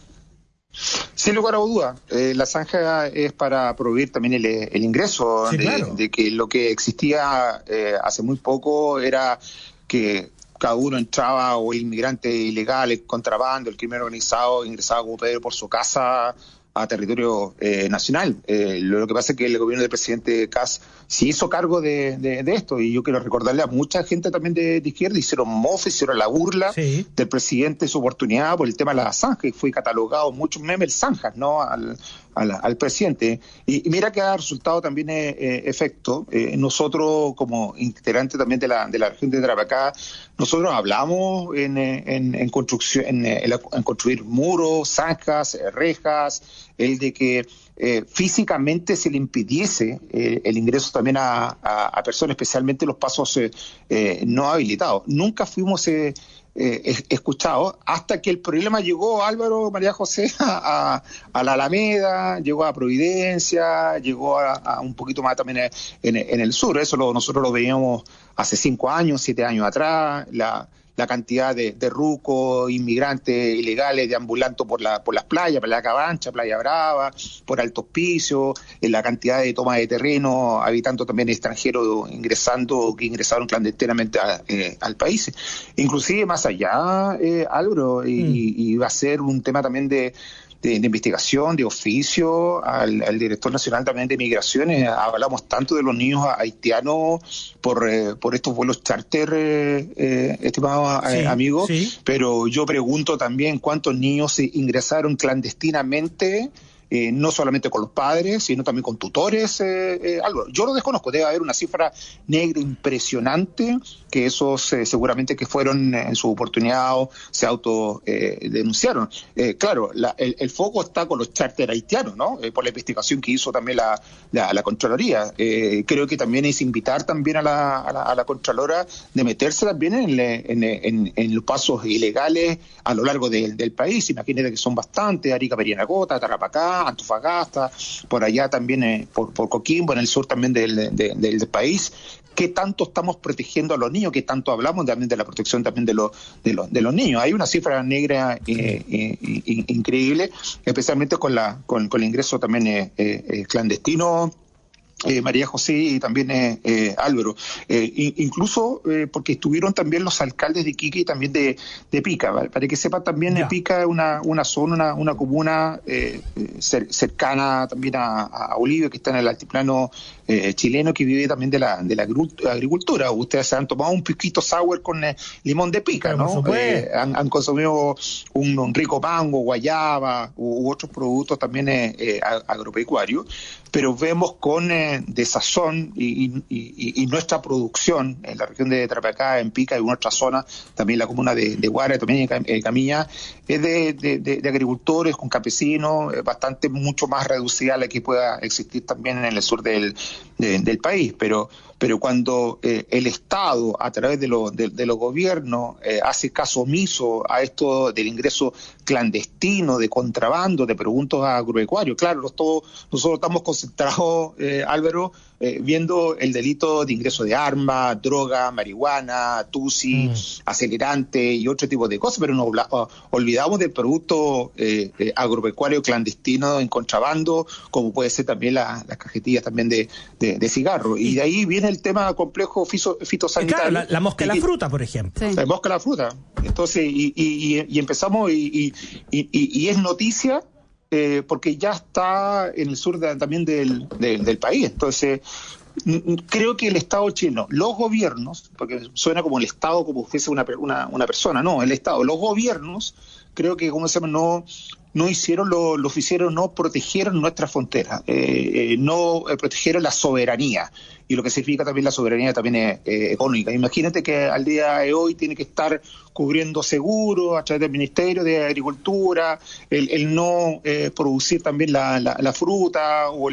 Speaker 12: Sin lugar a duda, la zanja es para proveer también el ingreso, sí, claro, de que lo que existía hace muy poco era que cada uno entraba, o el inmigrante ilegal, el contrabando, el crimen organizado, ingresaba como Pedro por su casa a territorio nacional. Lo que pasa es que el gobierno del presidente Kast se hizo cargo de esto, y yo quiero recordarle a mucha gente también de izquierda, hicieron mofa, hicieron la burla del presidente, su oportunidad por el tema de la zanja, y fue catalogado muchos memes zanjas, ¿no?, al presidente. Y mira que ha resultado también efecto. Nosotros, como integrantes también de la región de Tarapacá, nosotros hablamos en construcción, en construir muros, zanjas, rejas, el de que físicamente se le impidiese el ingreso también a personas, especialmente los pasos no habilitados. Nunca fuimos escuchados hasta que el problema llegó, Álvaro, María José, a la Alameda, llegó a Providencia, llegó a un poquito más también en el sur. Eso nosotros lo veíamos hace 5 años, 7 años atrás, la cantidad de rucos, inmigrantes ilegales deambulando por las playas, Playa Cabancha, Playa Brava, por Alto Hospicio, la cantidad de toma de terreno, habitando también extranjeros que ingresaron clandestinamente al país. Inclusive más allá, Álvaro, y va a ser un tema también de investigación, de oficio, al director nacional también de migraciones. Hablamos tanto de los niños haitianos por estos vuelos charter, estimados amigos, sí. Pero yo pregunto también cuántos niños se ingresaron clandestinamente, no solamente con los padres, sino también con tutores. Algo. Yo lo desconozco, debe haber una cifra negra impresionante, que esos seguramente que fueron en su oportunidad se autodenunciaron. Claro, el foco está con los charter haitianos, ¿no? Por la investigación que hizo también la Contraloría. Creo que también es invitar también a la Contralora de meterse también en los pasos ilegales a lo largo del país. Imagínate que son bastantes: Arica, Perianagota, Tarapacá, Antofagasta, por allá también por Coquimbo, en el sur también del país. ¿Qué tanto estamos protegiendo a los niños? ¿Qué tanto hablamos también de la protección también de los niños? Hay una cifra negra increíble, especialmente con el ingreso también clandestino. María José y también Álvaro, incluso porque estuvieron también los alcaldes de Iquique y también de Pica, ¿vale? Para que sepan también, Pica es una zona, una comuna cercana también a Bolivia, que está en el altiplano chileno, que vive también de la agricultura. Ustedes se han tomado un piquito sour con limón de Pica, ¿no? Han consumido un rico mango, guayaba u otros productos también agropecuarios, pero vemos con desazón y nuestra producción en la región de Tarapacá, en Pica y en otra zona, también la comuna de Guara, también en Camiña, es de agricultores con campesinos, bastante mucho más reducida a la que pueda existir también en el sur del país, pero cuando el Estado, a través de los gobiernos, hace caso omiso a esto del ingreso clandestino, de contrabando, de productos agropecuarios, claro, nosotros estamos concentrados, Álvaro, viendo el delito de ingreso de armas, droga, marihuana, tusi, acelerante y otro tipo de cosas, pero nos olvidamos del producto agropecuario clandestino en contrabando, como puede ser también las cajetillas también de cigarros. Y de ahí viene el tema complejo fitosanitario.
Speaker 2: Claro, la mosca de la fruta, por ejemplo.
Speaker 12: Sí. La mosca de la fruta. Entonces, y empezamos, y es noticia, porque ya está en el sur también del país. Entonces, creo que el Estado chileno, los gobiernos, porque suena como el Estado como fuese una persona, no, el Estado, los gobiernos creo que, ¿cómo se llama? No hicieron lo que hicieron, no protegieron nuestras fronteras, no protegieron la soberanía, y lo que significa también la soberanía también es económica. Imagínate que al día de hoy tiene que estar cubriendo seguros a través del Ministerio de Agricultura, el no producir también la fruta o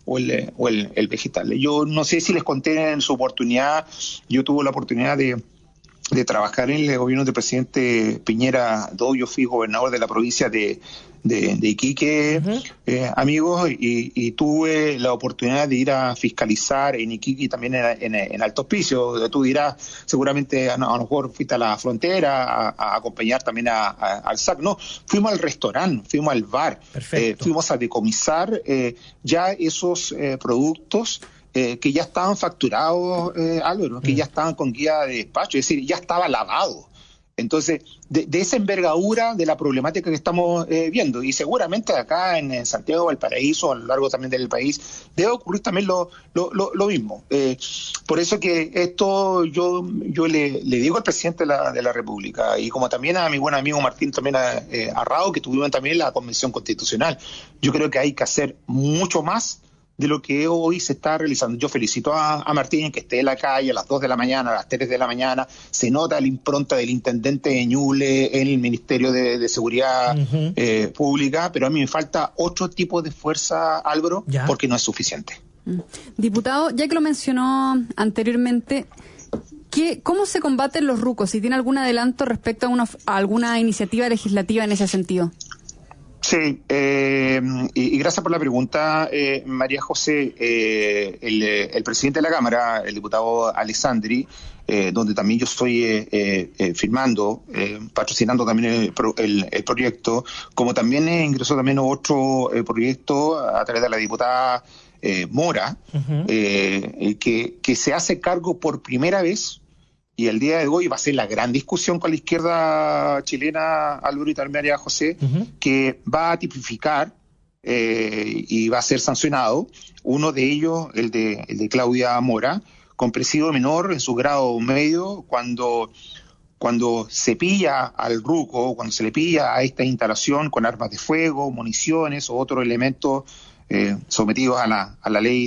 Speaker 12: el vegetal. Yo no sé si les conté en su oportunidad, yo tuve la oportunidad de trabajar en el gobierno del presidente Piñera II. Yo fui gobernador de la provincia de Iquique, amigos, y tuve la oportunidad de ir a fiscalizar en Iquique y también en Alto Hospicio. Tú dirás, seguramente a lo mejor fuiste a la frontera a acompañar también al SAC. No, fuimos al restaurante, fuimos al bar, fuimos a decomisar ya esos productos que ya estaban facturados, Álvaro, que ya estaban con guía de despacho, es decir, ya estaba lavado. Entonces, de esa envergadura de la problemática que estamos viendo, y seguramente acá en Santiago, Valparaíso, a lo largo también del país, debe ocurrir también lo mismo. Por eso que esto yo le digo al presidente de la República, y como también a mi buen amigo Martín también Arrao, que tuvieron también la Convención Constitucional, yo creo que hay que hacer mucho más de lo que hoy se está realizando. Yo felicito a Martín, que esté en la calle a las 2 de la mañana, a las 3 de la mañana, se nota la impronta del intendente de Ñuble en el Ministerio de Seguridad Pública, pero a mí me falta otro tipo de fuerza, Álvaro, porque no es suficiente.
Speaker 3: Diputado, ya que lo mencionó anteriormente, ¿cómo se combaten los rucos? Si tiene algún adelanto respecto a alguna iniciativa legislativa en ese sentido.
Speaker 12: Sí, y gracias por la pregunta, María José. El presidente de la Cámara, el diputado Alessandri, donde también yo estoy firmando, patrocinando también el proyecto, como también ingresó también otro proyecto a través de la diputada Mora, que se hace cargo por primera vez. Y el día de hoy va a ser la gran discusión con la izquierda chilena, Álvaro, y también María José, que va a tipificar y va a ser sancionado, uno de ellos, el de Claudia Mora, con presidio menor en su grado medio, cuando se pilla al ruco, cuando se le pilla a esta instalación con armas de fuego, municiones o otros elementos sometidos a la ley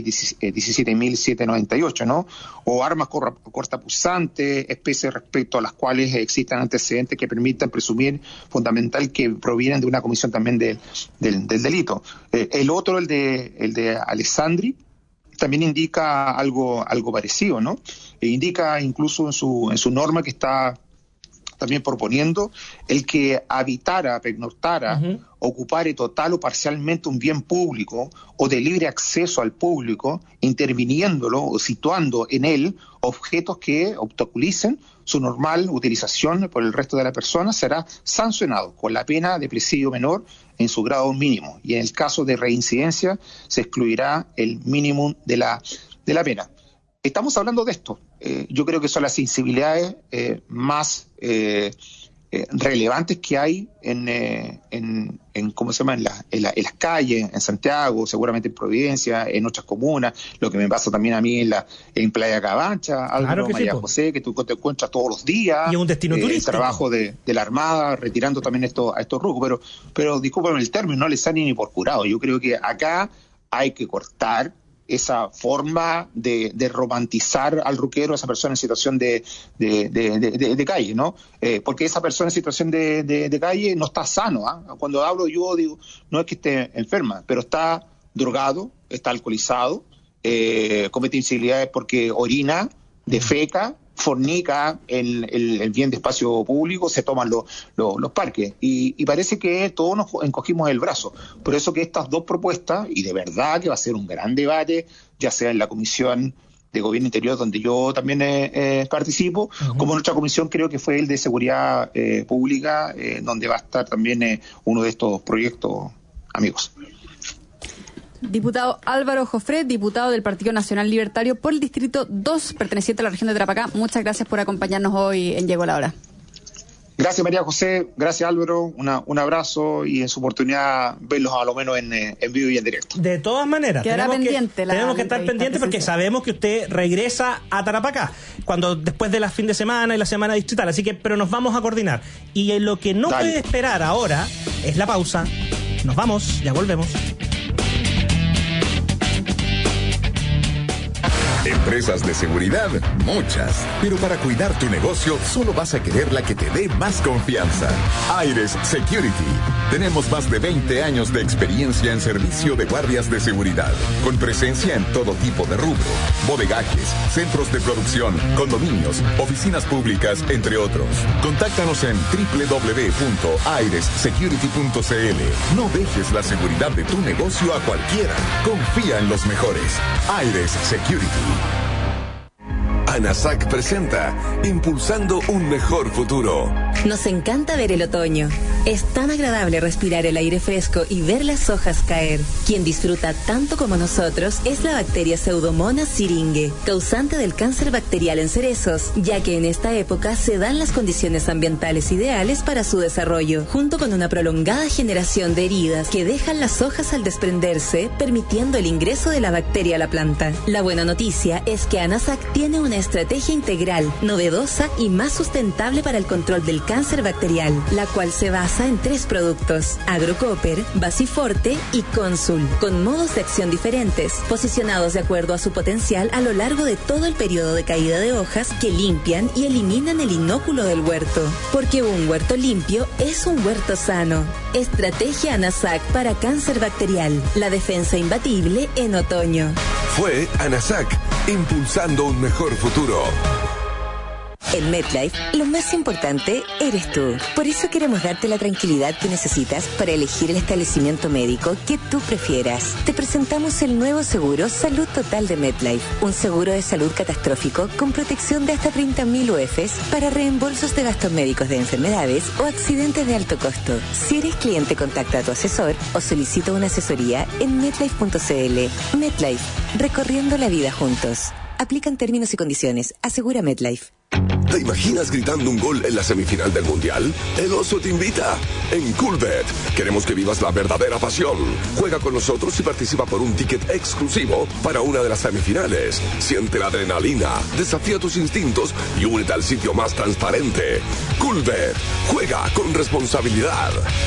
Speaker 12: 17.798, ¿no? O armas cortapunzantes, especies respecto a las cuales existen antecedentes que permitan presumir fundamental que provienen de una comisión también del delito. El otro, el de Alessandri, también indica algo parecido, ¿no? Indica incluso en su norma que está también proponiendo el que habitara, pernoctara, ocupare total o parcialmente un bien público o de libre acceso al público, interviniéndolo o situando en él objetos que obstaculicen su normal utilización por el resto de la persona, será sancionado con la pena de presidio menor en su grado mínimo, y en el caso de reincidencia se excluirá el mínimo de la pena. Estamos hablando de esto. Yo creo que son las sensibilidades más relevantes que hay en ¿cómo se llama? En las calles, en Santiago, seguramente en Providencia, en otras comunas, lo que me pasa también a mí en Playa Cabancha, Álvaro, María José, que tú te encuentras todos los días.
Speaker 2: Y es un destino turístico.
Speaker 12: El trabajo de la Armada, retirando también a estos rucos, pero discúlpame el término, no les sale ni por curado. Yo creo que acá hay que cortar esa forma de romantizar al ruquero, a esa persona en situación de calle, ¿no? Porque esa persona en situación de calle no está sano, ¿ah? Cuando hablo yo digo, no es que esté enferma, pero está drogado, está alcoholizado, comete incivilidades porque orina, defeca, fornica en el bien de espacio público, se toman los parques, y parece que todos nos encogimos el brazo. Por eso que estas dos propuestas, y de verdad que va a ser un gran debate, ya sea en la Comisión de Gobierno Interior, donde yo también participo, como en nuestra comisión creo que fue el de Seguridad Pública, donde va a estar también uno de estos proyectos, amigos.
Speaker 3: Diputado Álvaro Jofré, diputado del Partido Nacional Libertario por el Distrito 2, perteneciente a la región de Tarapacá. Muchas gracias por acompañarnos hoy en Llegó la Hora.
Speaker 12: Gracias María José, gracias Álvaro, un abrazo y en su oportunidad verlos a lo menos en vivo y en directo.
Speaker 2: De todas maneras, tenemos que estar pendientes porque sabemos que usted regresa a Tarapacá después de la fin de semana y la semana distrital, así que pero nos vamos a coordinar. Y lo que no puede esperar ahora es la pausa. Nos vamos, ya volvemos.
Speaker 6: Empresas de seguridad, muchas. Pero para cuidar tu negocio, solo vas a querer la que te dé más confianza. Aires Security. Tenemos más de 20 años de experiencia en servicio de guardias de seguridad, con presencia en todo tipo de rubro, bodegajes, centros de producción, condominios, oficinas públicas, entre otros. Contáctanos en www.airessecurity.cl. No dejes la seguridad de tu negocio a cualquiera. Confía en los mejores. Aires Security.
Speaker 1: ANASAC presenta Impulsando un mejor futuro.
Speaker 13: Nos encanta ver el otoño. Es tan agradable respirar el aire fresco y ver las hojas caer. Quien disfruta tanto como nosotros es la bacteria Pseudomonas syringae, causante del cáncer bacterial en cerezos, ya que en esta época se dan las condiciones ambientales ideales para su desarrollo, junto con una prolongada generación de heridas que dejan las hojas al desprenderse, permitiendo el ingreso de la bacteria a la planta. La buena noticia es que ANASAC tiene una estrategia integral, novedosa y más sustentable para el control del cáncer bacterial, la cual se basa en 3 productos: Agrocopper, Basiforte y Consul, con modos de acción diferentes, posicionados de acuerdo a su potencial a lo largo de todo el periodo de caída de hojas, que limpian y eliminan el inóculo del huerto. Porque un huerto limpio es un huerto sano. Estrategia ANASAC para cáncer bacterial, la defensa imbatible en otoño.
Speaker 1: Fue ANASAC, impulsando un mejor futuro.
Speaker 13: En MetLife, lo más importante eres tú. Por eso queremos darte la tranquilidad que necesitas para elegir el establecimiento médico que tú prefieras. Te presentamos el nuevo seguro Salud Total de MetLife, un seguro de salud catastrófico con protección de hasta 30.000 UFs para reembolsos de gastos médicos de enfermedades o accidentes de alto costo. Si eres cliente, contacta a tu asesor o solicita una asesoría en metlife.cl. MetLife, recorriendo la vida juntos. Aplican términos y condiciones. Asegura MetLife.
Speaker 1: ¿Te imaginas gritando un gol en la semifinal del Mundial? El Oso te invita. En Coolbet queremos que vivas la verdadera pasión. Juega con nosotros y participa por un ticket exclusivo para una de las semifinales. Siente la adrenalina, desafía tus instintos y únete al sitio más transparente. Coolbet. Juega con responsabilidad.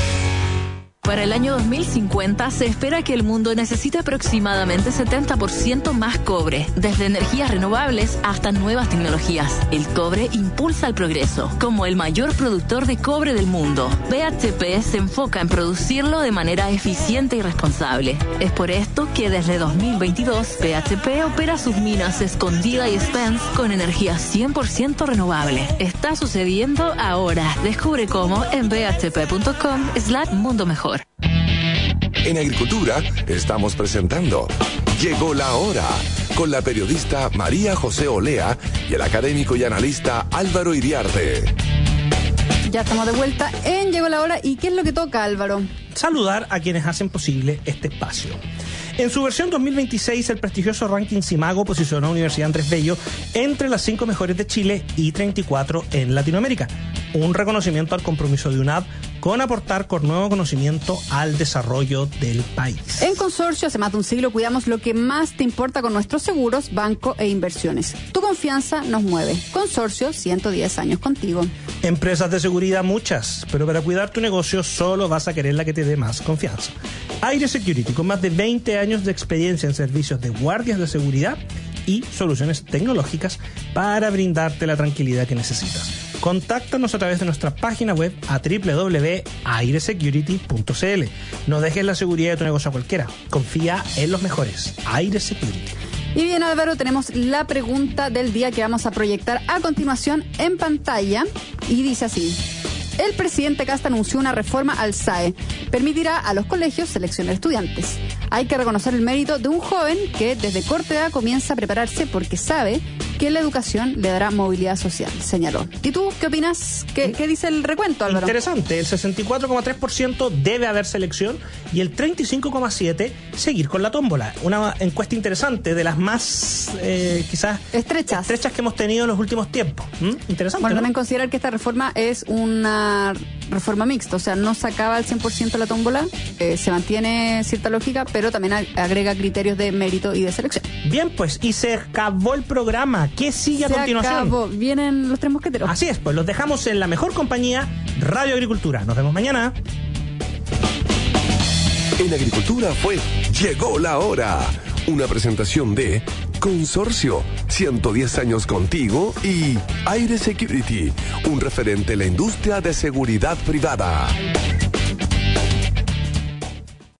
Speaker 14: Para el año 2050 se espera que el mundo necesite aproximadamente 70% más cobre, desde energías renovables hasta nuevas tecnologías. El cobre impulsa el progreso. Como el mayor productor de cobre del mundo, BHP se enfoca en producirlo de manera eficiente y responsable. Es por esto que desde 2022 BHP opera sus minas Escondida y Spence con energía 100% renovable. Está sucediendo ahora. Descubre cómo en bhp.com/mundo mejor.
Speaker 1: En Agricultura estamos presentando Llegó la Hora, con la periodista María José Olea y el académico y analista Álvaro Iriarte.
Speaker 3: Ya estamos de vuelta en Llegó la Hora. ¿Y qué es lo que toca, Álvaro?
Speaker 2: Saludar a quienes hacen posible este espacio. En su versión 2026, el prestigioso ranking Simago posicionó a Universidad Andrés Bello entre las 5 mejores de Chile y 34 en Latinoamérica. Un reconocimiento al compromiso de UNAV con aportar con nuevo conocimiento al desarrollo del país.
Speaker 3: En Consorcio, hace más de un siglo, cuidamos lo que más te importa con nuestros seguros, banco e inversiones. Tu confianza nos mueve. Consorcio, 110 años contigo.
Speaker 2: Empresas de seguridad muchas, pero para cuidar tu negocio solo vas a querer la que te dé más confianza. Aire Security, con más de 20 años de experiencia en servicios de guardias de seguridad y soluciones tecnológicas para brindarte la tranquilidad que necesitas. Contáctanos a través de nuestra página web a www.airesecurity.cl. No dejes la seguridad de tu negocio a cualquiera. Confía en los mejores. Aire Security.
Speaker 3: Y bien, Álvaro, tenemos la pregunta del día que vamos a proyectar a continuación en pantalla. Y dice así: el presidente Kast anunció una reforma al SAE. Permitirá a los colegios seleccionar estudiantes. Hay que reconocer el mérito de un joven que desde corta edad comienza a prepararse porque sabe que la educación le dará movilidad social, señaló. ¿Y tú qué opinas? ¿Qué dice el recuento, Álvaro?
Speaker 2: Interesante, el 64,3% debe haber selección y el 35,7% seguir con la tómbola. Una encuesta interesante, de las más quizás estrechas que hemos tenido en los últimos tiempos. Interesante.
Speaker 3: Bueno,
Speaker 2: ¿no?
Speaker 3: también considerar que esta reforma es una reforma mixta, o sea, no se acaba al 100% la tómbola, se mantiene cierta lógica, pero también agrega criterios de mérito y de selección.
Speaker 2: Bien, pues, y se acabó el programa. ¿Qué sigue a continuación?
Speaker 3: Se acabó. Vienen los tres mosqueteros.
Speaker 2: Así es, pues los dejamos en la mejor compañía, Radio Agricultura. Nos vemos mañana.
Speaker 1: En Agricultura fue Llegó la Hora. Una presentación de Consorcio, 110 años contigo, y Aire Security, un referente en la industria de seguridad privada.